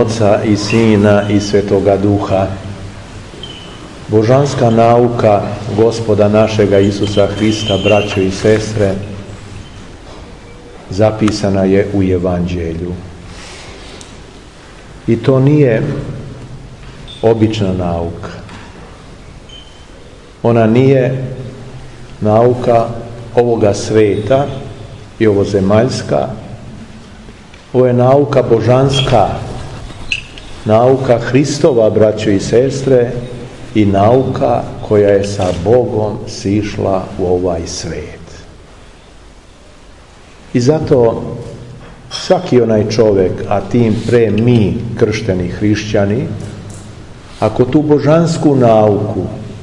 Oca i Sina i Svetoga Duha. Božanska nauka Gospoda našega Isusa Hrista, braćo i sestre, zapisana je u Evanđelju. I to nije obična nauka. Ona nije nauka ovoga sveta i ovozemaljska. Ovo je nauka božanska, nauka Hristova, braćo i sestre, i nauka koja je sa Bogom sišla u ovaj svet. I zato svaki onaj čovjek, a tim pre mi, kršteni hrišćani, ako tu božansku nauku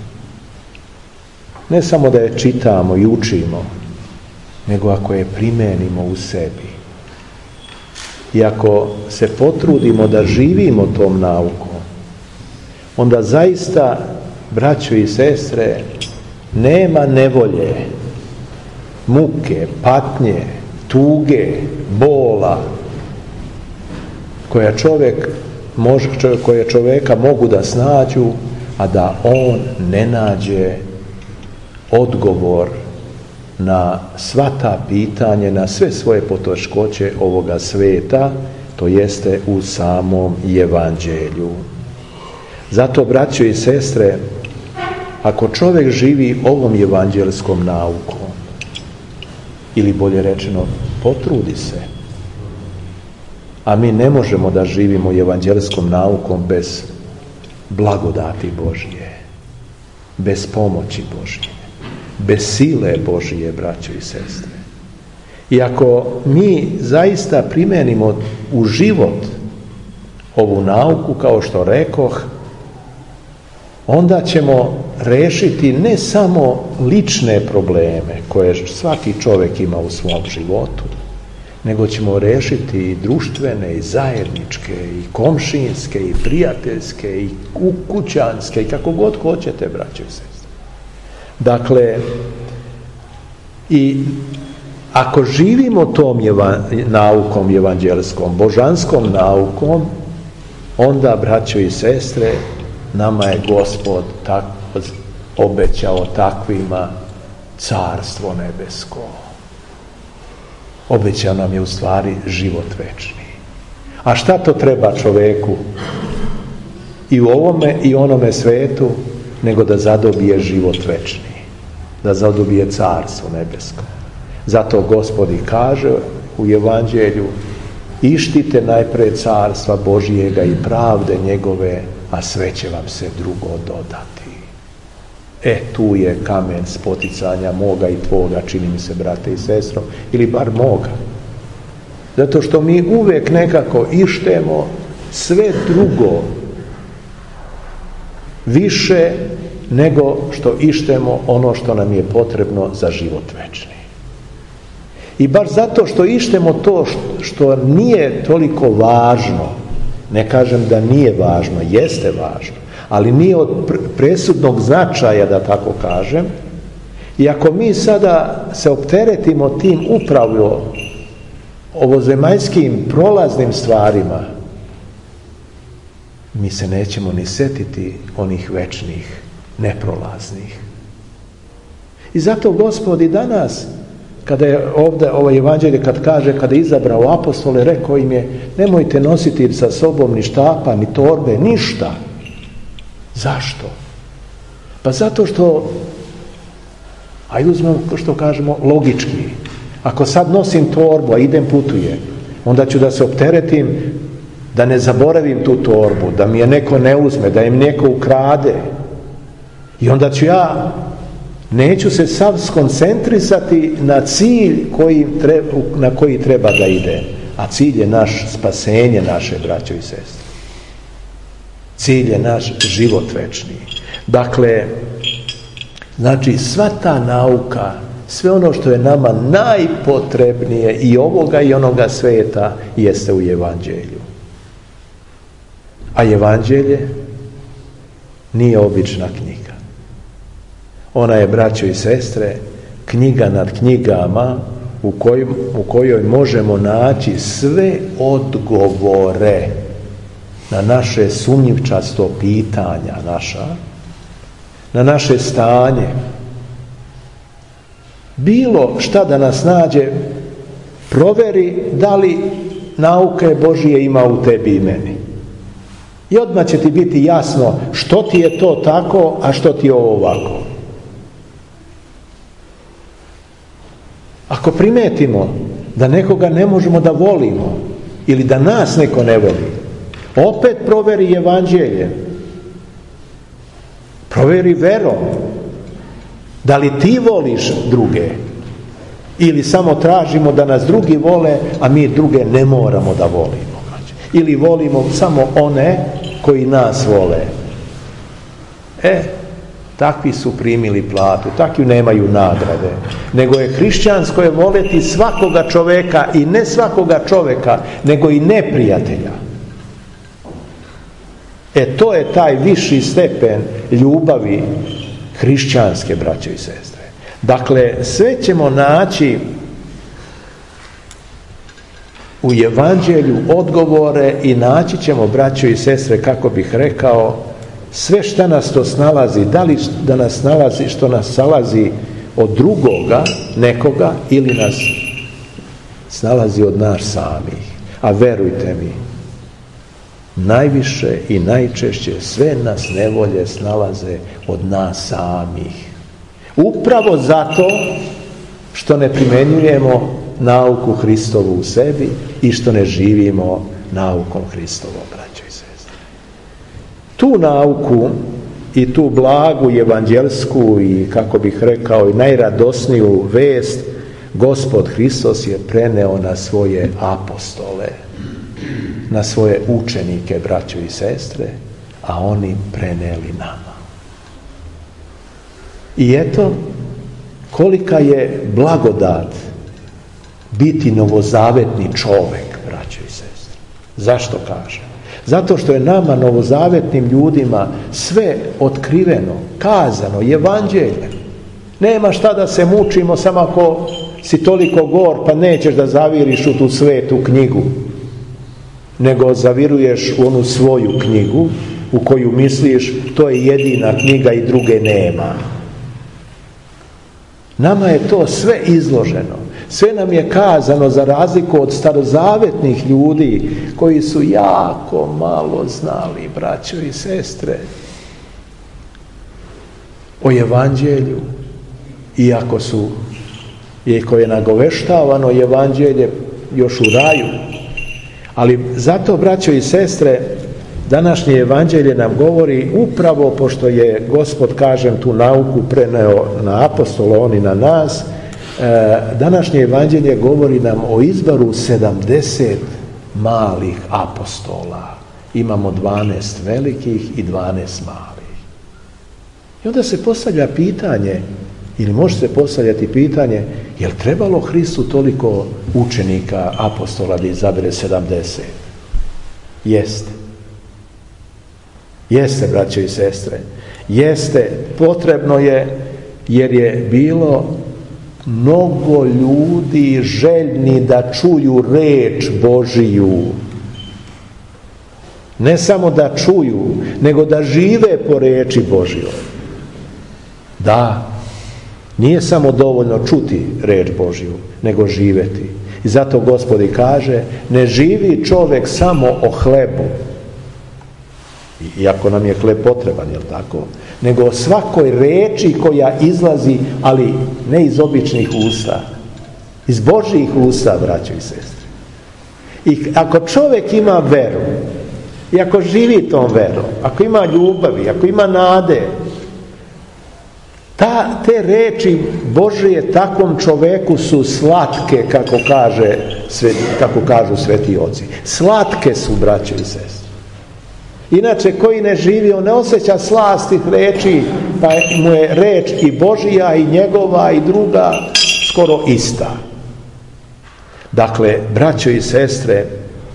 ne samo da je čitamo i učimo, nego ako je primenimo u sebi i ako se potrudimo da živimo tom naukom, onda zaista, braćo i sestre, nema nevolje, muke, patnje, tuge, bola koje čovjeka mogu da snađu, a da on ne nađe odgovor na sva ta pitanja, na sve svoje poteškoće ovoga sveta, to jeste u samom Evanđelju. Zato, braćo i sestre, ako čovjek živi ovom evanđelskom naukom, ili bolje rečeno, potrudi se, a mi ne možemo da živimo evanđelskom naukom bez blagodati Božje, bez pomoći Božje, bez sile Božje, braćo i sestre. I ako mi zaista primenimo u život ovu nauku, kao što rekoh, onda ćemo rešiti ne samo lične probleme koje svaki čovjek ima u svom životu, nego ćemo rešiti i društvene, i zajedničke, i komšinske, i prijateljske, i kućanske, i kako god hoćete, braćo i sestre. Dakle, i ako živimo tom naukom evanđelskom, božanskom naukom, onda, braćo i sestre, nama je Gospod obećao takvima carstvo nebesko. Obećao nam je u stvari život večni. A šta to treba čoveku i u ovome i onome svetu, nego da zadobije život večni, da zadobije carstvo nebesko. Zato Gospod i kaže u Evanđelju: ištite najpre carstva Božijega i pravde njegove, a sve će vam se drugo dodati. Tu je kamen spoticanja moga i tvoga, čini mi se, brate i sestro, ili bar moga. Zato što mi uvijek nekako ištemo sve drugo više nego što ištemo ono što nam je potrebno za život večni. I baš zato što ištemo to što nije toliko važno, ne kažem da nije važno, jeste važno, ali nije od presudnog značaja, da tako kažem. I ako mi sada se opteretimo tim upravo ovozemaljskim prolaznim stvarima, mi se nećemo ni setiti onih večnih, neprolaznih. I zato Gospod i danas, kada je ovdje ovo Evanđelje kada je izabrao apostole, rekao im je: nemojte nositi sa sobom ni štapa, ni torbe, ništa. Zašto? Pa zato što, ajde uzmemo što kažemo logički, ako sad nosim torbu, a idem putujem, onda ću da se opteretim da ne zaboravim tu torbu, da mi je neko ne uzme, da im neko ukrade. I onda ću neću se sav skoncentrisati na cilj na koji treba da ide. A cilj je naš spasenje naše, braćo i sestre. Cilj je naš život večni. Dakle, znači sva ta nauka, sve ono što je nama najpotrebnije i ovoga i onoga sveta, jeste u Evanđelju. A Evanđelje nije obična knjiga. Ona je, braćo i sestre, knjiga nad knjigama u kojoj možemo naći sve odgovore na naše sumnjivčasto pitanja naša, na naše stanje. Bilo šta da nas nađe, proveri da li nauke Božije ima u tebi i meni. I odmah će ti biti jasno što ti je to tako, a što ti je ovo ovako. Ako primetimo da nekoga ne možemo da volimo ili da nas neko ne voli, opet proveri evanđelje. Proveri verom. Da li ti voliš druge? Ili samo tražimo da nas drugi vole, a mi druge ne moramo da volimo. Ili volimo samo one koji nas vole. Takvi su primili platu, takvi nemaju nagrade. Nego je hrišćansko je voleti svakoga čoveka i ne svakoga čoveka, nego i neprijatelja. To je taj viši stepen ljubavi hrišćanske, braćo i sestre. Dakle, sve ćemo naći u evanđelju odgovore i naći ćemo, braćo i sestre, kako bih rekao, sve šta nas to snalazi, da li da nas nalazi što nas nalazi od drugoga, nekoga, ili nas snalazi od nas samih. A verujte mi, najviše i najčešće sve nas nevolje snalaze od nas samih. Upravo zato što ne primjenjujemo nauku Hristovu u sebi i što ne živimo naukom Hristovom, braćo i sestre. Tu nauku i tu blagu evanđelsku i, kako bih rekao, i najradosniju vest Gospod Hristos je preneo na svoje apostole, na svoje učenike, braćo i sestre, a oni preneli nama. I eto, kolika je blagodat biti novozavetni čovjek, braćo i sestre. Zašto kažem? Zato što je nama, novozavetnim ljudima, sve otkriveno, kazano, evanđeljem. Nema šta da se mučimo, samo ako si toliko gor, pa nećeš da zaviriš u tu svetu knjigu, nego zaviruješ u onu svoju knjigu, u koju misliš, to je jedina knjiga i druge nema. Nama je to sve izloženo. Sve nam je kazano, za razliku od starozavetnih ljudi koji su jako malo znali, braćo i sestre, o evanđelju, iako je nagoveštavano evanđelje još u raju. Ali zato, braćo i sestre, današnje evanđelje nam govori upravo, pošto je Gospod, kažem, tu nauku preneo na apostola, oni na nas, današnje evanđelje govori nam o izboru 70 malih apostola. Imamo 12 velikih i 12 malih. I onda se postavlja pitanje, ili može se postavljati pitanje, je li trebalo Hristu toliko učenika, apostola, da izabere 70? Jeste. Jeste, braćo i sestre. Jeste, potrebno je, jer je bilo mnogo ljudi željni da čuju reč Božiju. Ne samo da čuju, nego da žive po reči Božjoj. Da, nije samo dovoljno čuti reč Božju, nego živeti. I zato Gospod i kaže, ne živi čovjek samo o hlebu, iako nam je hleb potreban, jel tako? Nego o svakoj reči koja izlazi, ali ne iz običnih usta, iz Božjih usta, braćo i sestre. I ako čovjek ima veru, i ako živi tom verom, ako ima ljubavi, ako ima nade, te reči Božje takvom čoveku su slatke, kako kažu sveti oci. Slatke su, braćo i sestre. Inače, koji ne živi, on ne osjeća slast tih reči, pa mu je reč i Božja i njegova i druga skoro ista. Dakle, braćo i sestre,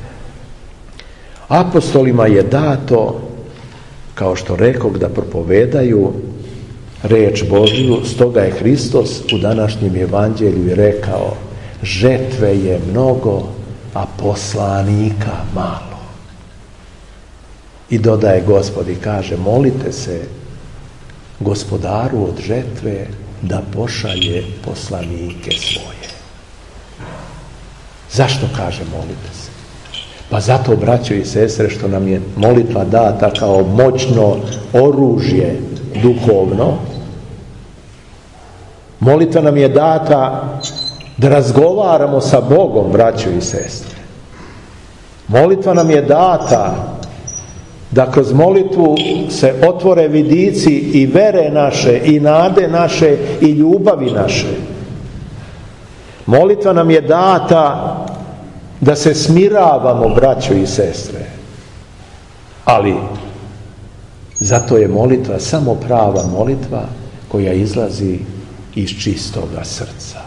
apostolima je dato, kao što rekog, da propovedaju reč Božju. Stoga je Hristos u današnjem evanđelju i rekao, žetve je mnogo, a poslanika malo. I dodaje Gospod i kaže, molite se Gospodaru od žetve da pošalje poslanike svoje. Zašto kaže molite se? Pa zato, braćo i sestre, što nam je molitva data kao moćno oružje duhovno. Molitva nam je data da razgovaramo sa Bogom, braćo i sestre. Molitva nam je data da kroz molitvu se otvore vidici i vere naše, i nade naše, i ljubavi naše. Molitva nam je data da se smiravamo, braćo i sestre. Ali zato je molitva samo prava molitva koja izlazi iz čistoga srca.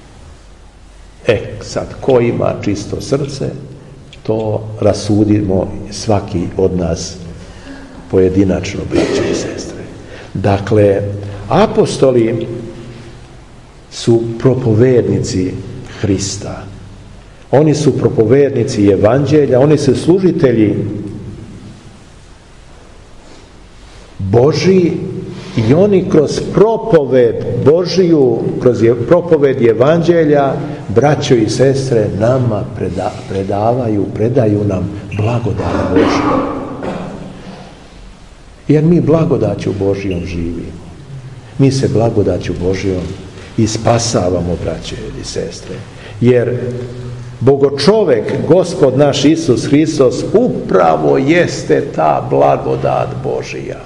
Sad, ko ima čisto srce, to rasudimo svaki od nas pojedinačno, braćo i sestre. Dakle, apostoli su propovednici Hrista. Oni su propovednici evanđelja, oni su služitelji Božji i oni kroz propoved Božiju, kroz propoved evanđelja, braćo i sestre, nama predaju nam blagodat Božju. Jer mi blagodaću Božjom živimo. Mi se blagodaću Božjom i spasavamo, braće i sestre. Jer Bogočovek, Gospod naš Isus Hristos, upravo jeste ta blagodat Božja.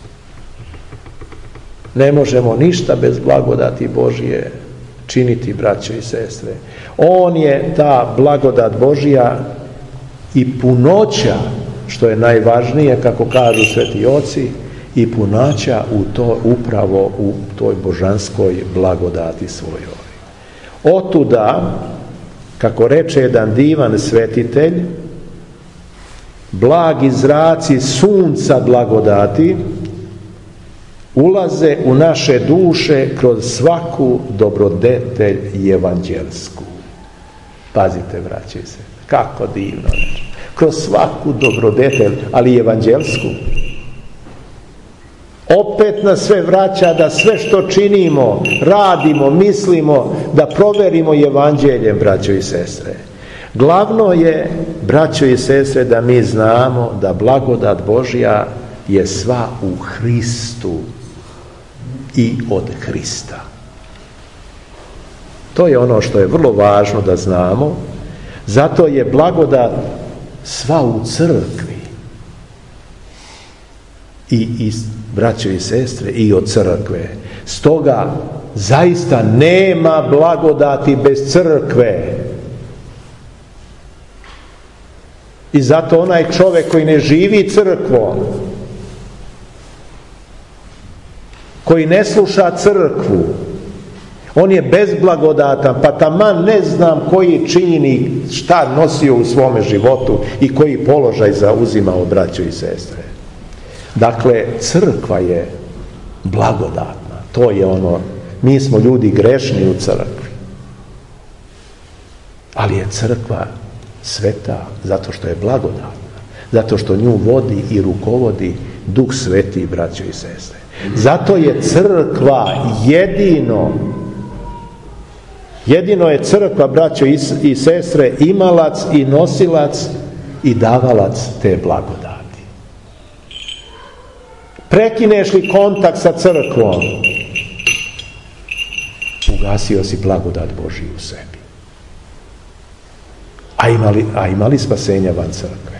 Ne možemo ništa bez blagodati Božje činiti, braćo i sestre. On je ta blagodat Božja i punoća, što je najvažnije, kako kažu sveti oci, i punoća upravo u toj božanskoj blagodati svojoj. Otuda, kako reče jedan divan svetitelj, blagi zraci sunca blagodati ulaze u naše duše kroz svaku dobrodetelj evanđelsku. Pazite, braće se, kako divno. Kroz svaku dobrodetelj, ali evanđelsku. Opet nas sve vraća da sve što činimo, radimo, mislimo, da proverimo evanđeljem, braćo i sestre. Glavno je, braćo i sestre, da mi znamo da blagodat Božja je sva u Hristu i od Hrista. To je ono što je vrlo važno da znamo. Zato je blagodat sva u crkvi. I braćo i sestre, i od crkve. Stoga zaista nema blagodati bez crkve. I zato onaj čovjek koji ne živi crkvom, koji ne sluša crkvu, on je bezblagodatan, pa taman ne znam koji čini, šta nosio u svome životu i koji položaj zauzimao, braćo i sestre. Dakle, crkva je blagodatna. To je ono, mi smo ljudi grešni u crkvi. Ali je crkva sveta zato što je blagodatna. Zato što nju vodi i rukovodi Duh Sveti, braćo i sestre. Zato je crkva jedino je crkva, braćo i sestre, imalac i nosilac i davalac te blagodati. Prekineš li kontakt sa crkvom, ugasio si blagodat Božju u sebi. A imali spasenja van crkve.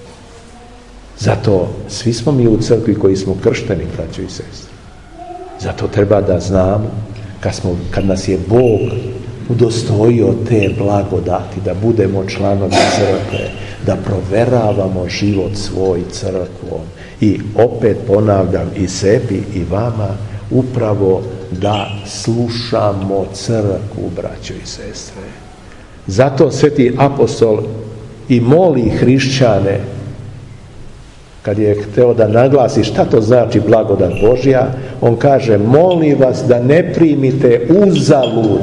Zato svi smo mi u crkvi koji smo kršteni, braćo i sestre. Zato treba da znamo, kad nas je Bog udostojio te blagodati, da budemo članovi crkve, da proveravamo život svoj crkvom. I opet ponavljam i sebi i vama, upravo da slušamo crkvu, braćo i sestre. Zato sveti apostol i moli hrišćane, kad je hteo da naglasi šta to znači blagodat Božja, on kaže, molim vas da ne primite uzalud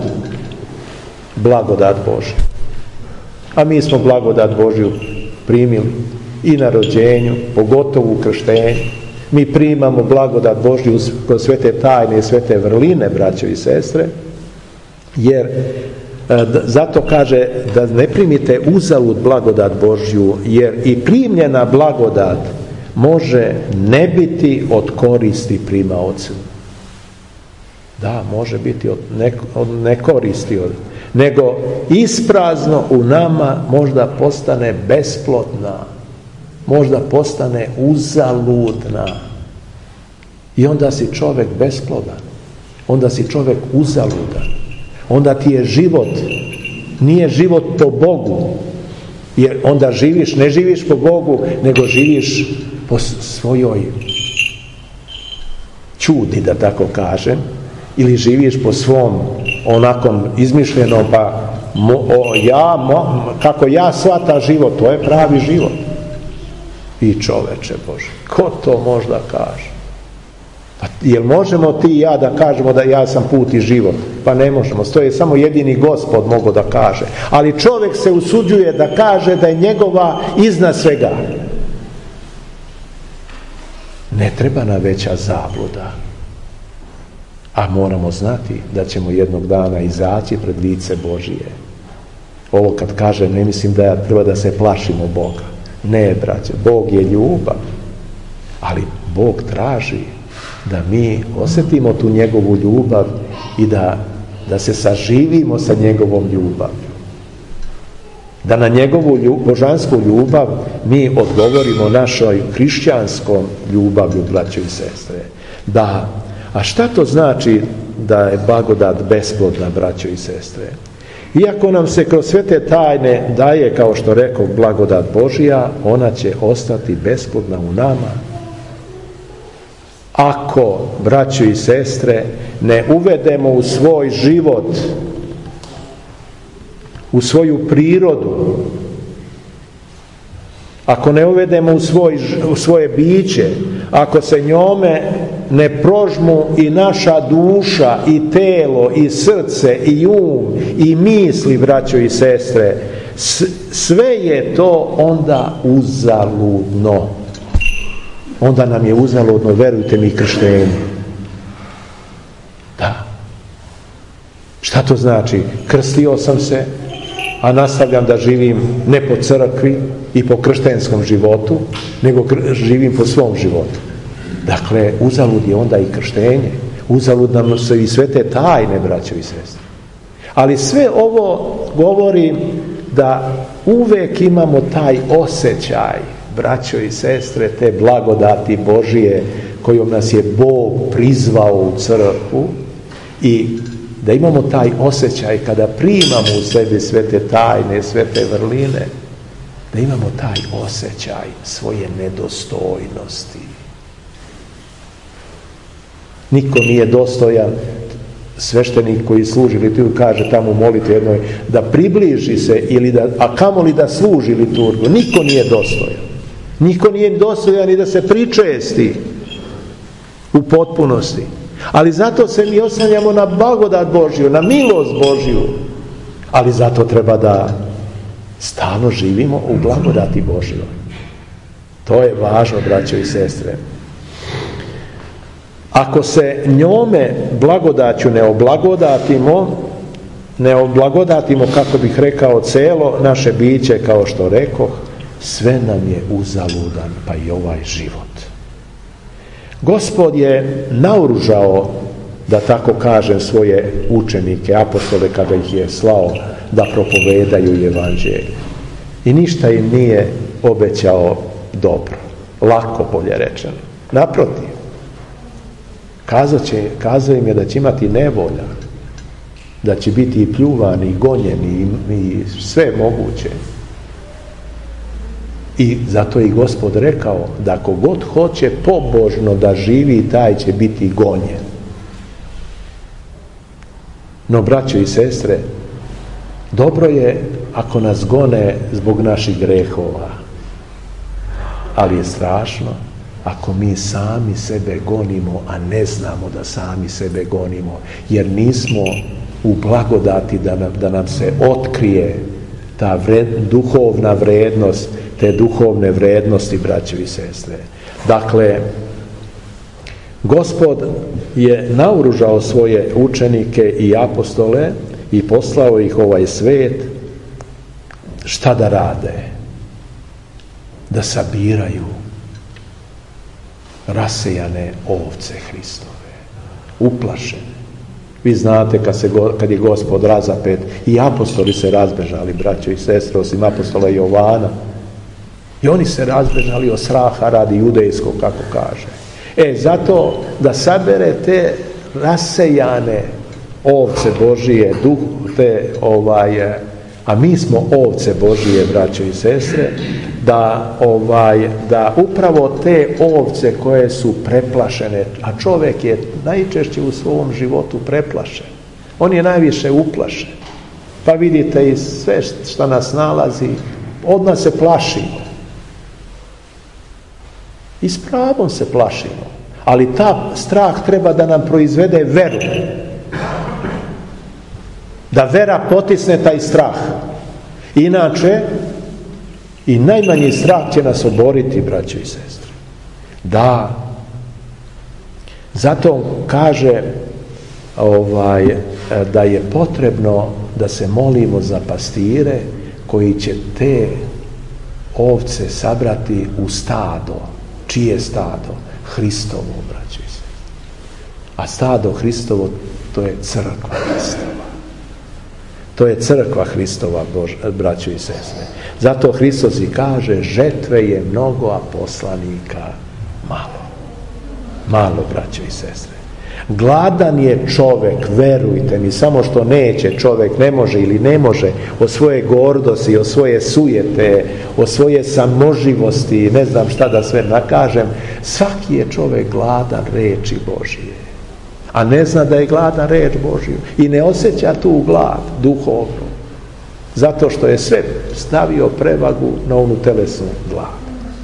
blagodat Božju. A mi smo blagodat Božju primili i na rođenju, pogotovo u krštenju. Mi primamo blagodat Božju kroz sve te tajne i sve te vrline, braćo i sestre, jer zato kaže da ne primite uzalud blagodat Božju, jer i primljena blagodat može ne biti od koristi primaocu. Da, može biti od nekoristi, nego isprazno u nama možda postane besplodna, možda postane uzaludna. I onda si čovjek besplodan, onda si čovjek uzaludan, onda ti je život, nije život po Bogu, jer onda živiš, ne živiš po Bogu, nego živiš po svojoj čudi, da tako kažem, ili živiš po svom onakom izmišljenom, pa kako ja shvatam život, to je pravi život. I čoveče Bože, ko to možda kaže? Pa jel možemo ti i ja da kažemo da ja sam put i život? Pa ne možemo, to je samo jedini Gospod mogao da kaže. Ali čovjek se usuđuje da kaže da je njegova iznad svega. Ne treba nam veća zabluda. A moramo znati da ćemo jednog dana izaći pred lice Božije. Ovo kad kažem, ne mislim da treba da se plašimo Boga. Ne, braće, Bog je ljubav. Ali Bog traži da mi osjetimo tu njegovu ljubav i da se saživimo sa njegovom ljubavlju. Da na njegovu božansku ljubav mi odgovorimo našoj hrišćanskom ljubavlju, braćo i sestre. Da, a šta to znači da je blagodat besplodna, braćo i sestre? Iako nam se kroz sve te tajne daje, kao što rekao, blagodat Božja, ona će ostati besplodna u nama. Ako, braćo i sestre, ne uvedemo u svoj život, u svoju prirodu, ako ne uvedemo u svoje biće, ako se njome ne prožmu i naša duša, i telo, i srce, i um, i misli, braćo i sestre, sve je to onda uzaludno. Onda nam je uzaludno, verujte mi, krštenje. Da. Šta to znači? Krstio sam se, a nastavljam da živim ne po crkvi i po krštenskom životu, nego živim po svom životu. Dakle, uzalud je onda i krštenje. Uzalud nam su i sve te tajne, braćo i sestre. Ali sve ovo govori da uvek imamo taj osjećaj, braćo i sestre, te blagodati Božije kojom nas je Bog prizvao u crkvu, i da imamo taj osjećaj kada primamo u sebi sve te tajne, sve te vrline, da imamo taj osjećaj svoje nedostojnosti. Niko nije dostojan, sveštenik koji služi liturgiju kaže tamo u molitvi jednoj da približi se, a kamoli da služi liturgiju. Niko nije dostojan. Niko nije dostojan i da se pričesti u potpunosti. Ali zato se mi oslanjamo na blagodat Božju, na milost Božju. Ali zato treba da stalno živimo u blagodati Božjoj. To je važno, braćo i sestre. Ako se njome blagodaću ne oblagodatimo, kako bih rekao, celo naše biće, kao što rekoh, sve nam je uzaludan, pa i ovaj život. Gospod je naoružao, da tako kažem, svoje učenike, apostole, kada ih je slao da propovedaju evanđelje. I ništa im nije obećao dobro, lako, bolje rečeno. Naprotiv, kazao im je da će imati nevolja, da će biti i pljuvani, i gonjeni, i sve moguće. I zato je i Gospod rekao da ako god hoće pobožno da živi, taj će biti gonjen. No, braćo i sestre, dobro je ako nas gone zbog naših grehova, ali je strašno ako mi sami sebe gonimo, a ne znamo da sami sebe gonimo, jer nismo u blagodati da nam se otkrije ta duhovna vrednost te duhovne vrednosti, braćo i sestre. Dakle, Gospod je naoružao svoje učenike i apostole i poslao ih ovaj svet. Šta da rade? Da sabiraju rasejane ovce Hristove, uplašene. Vi znate kad je Gospod razapet, i apostoli se razbežali, braćo i sestre, osim apostola Jovana. I oni se razbežali od straha radi judejskog, kako kaže. Zato da sabere te rasejane ovce Božije, a mi smo ovce Božije, braćo i sestre, da upravo te ovce koje su preplašene, a čovjek je najčešće u svom životu preplašen, on je najviše uplašen, pa vidite i sve što nas nalazi, od nas se plašimo i s pravom se plašimo, ali ta strah treba da nam proizvede veru, da vera potisne taj strah. Inače, i najmanji strah će nas oboriti, braćo i sestre. Zato kaže da je potrebno da se molimo za pastire koji će te ovce sabrati u stado. Čije stado? Hristovo, braćo i sestre. A stado Hristovo, to je crkva Hristova. To je crkva Hristova, braćo i sestre. Zato Hristos i kaže, žetve je mnogo, a poslanika malo. Malo, braćo i sestre. Gladan je čovjek, verujte mi, samo što neće čovjek, ne može ili ne može od svoje gordosti, od svoje sujete, od svoje samoživosti, ne znam šta da sve nakažem, svaki je čovjek gladan reči Božije, a ne zna da je gladan reč Božiju i ne osjeća tu glad duhovnu, zato što je sve stavio prevagu na onu telesnu glad.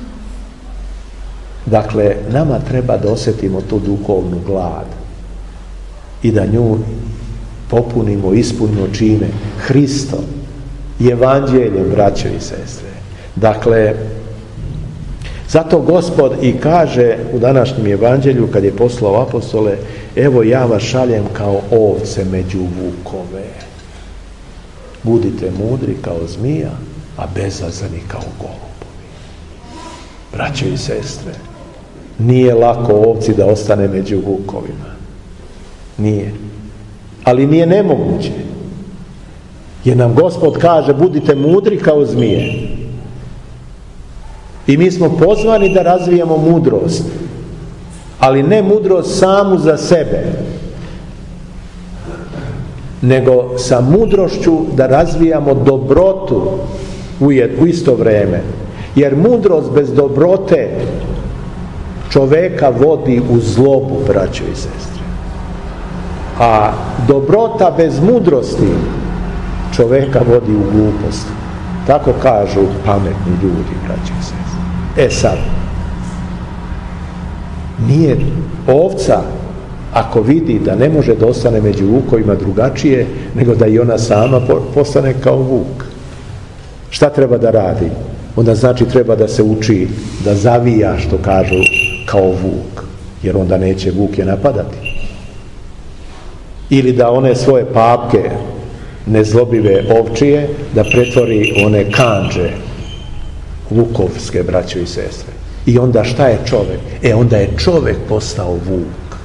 Dakle, nama treba da osjetimo tu duhovnu glad i da nju popunimo, ispunimo čime? Hristom, evanđeljem, braćo i sestre. Dakle, zato Gospod i kaže u današnjem evanđelju, kad je poslao apostole, evo ja vas šaljem kao ovce među vukove. Budite mudri kao zmija, a bezazani kao golubovi. Braćo i sestre, nije lako ovci da ostane među vukovima. Nije. Ali nije nemoguće. Jer nam Gospod kaže, budite mudri kao zmije. I mi smo pozvani da razvijamo mudrost. Ali ne mudrost samu za sebe, nego sa mudrošću da razvijamo dobrotu u isto vrijeme. Jer mudrost bez dobrote čoveka vodi u zlobu, braćo i sestre. A dobrota bez mudrosti čoveka vodi u glupost. Tako kažu pametni ljudi, braćo i sestre. Sad, nije ovca, ako vidi da ne može da ostane među vukovima drugačije, nego da i ona sama postane kao vuk. Šta treba da radi? Onda znači treba da se uči da zavija, što kažu, kao vuk, jer onda neće vuk je napadati. Ili da one svoje papke nezlobive ovčije da pretvori one kanđe vukovske, braćo i sestre. I onda šta je čovjek? Onda je čovjek postao vuk.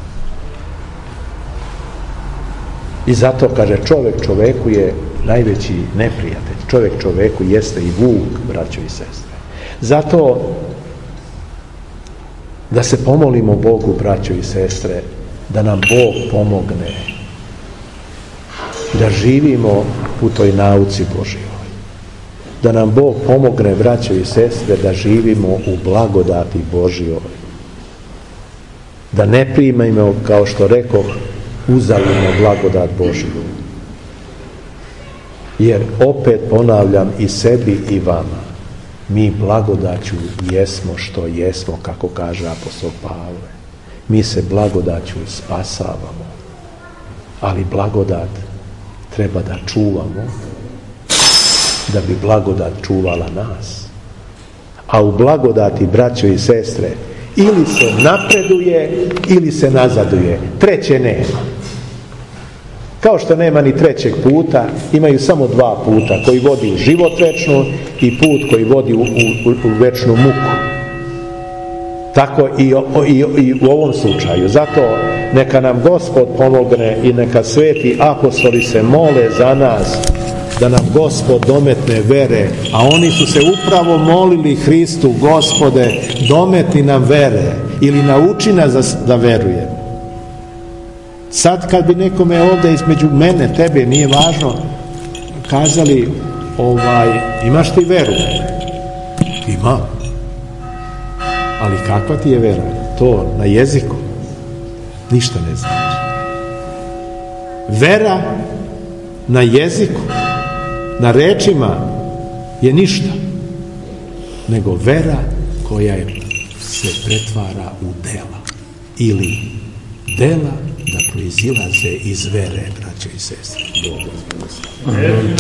I zato kaže, čovjek čoveku je najveći neprijatelj. Čovjek čoveku jeste i vuk, braćo i sestre. Zato da se pomolimo Bogu, braćo i sestre, da nam Bog pomogne da živimo u toj nauci Božjoj. Da nam Bog pomogne, braćo i sestre, da živimo u blagodati Božjoj. Da ne primajmo, kao što rekoh, uzaludno blagodat Božju. Jer opet ponavljam i sebi i vama, mi blagodaću jesmo što jesmo, kako kaže apostol Pavle. Mi se blagodaću spasavamo, ali blagodat treba da čuvamo, da bi blagodat čuvala nas. A u blagodati, braćo i sestre, ili se napreduje ili se nazaduje. Treće nema. Kao što nema ni trećeg puta, imaju samo dva puta, koji vodi u život večnu i put koji vodi u večnu muku. Tako i u ovom slučaju. Zato neka nam Gospod pomogne i neka sveti apostoli se mole za nas, da nam Gospod dometne vere, a oni su se upravo molili Hristu: Gospode, dometni nam vere, ili nauči nas da verujemo. Sad kad bi nekome ovdje između mene, tebe, nije važno, kazali: imaš ti veru? Imam. Ali kakva ti je vera? To na jeziku ništa ne znači. Vera na jeziku, na rečima je ništa, nego vera koja se pretvara u dela, ili dela da proizilaze iz vere, braće i sestre.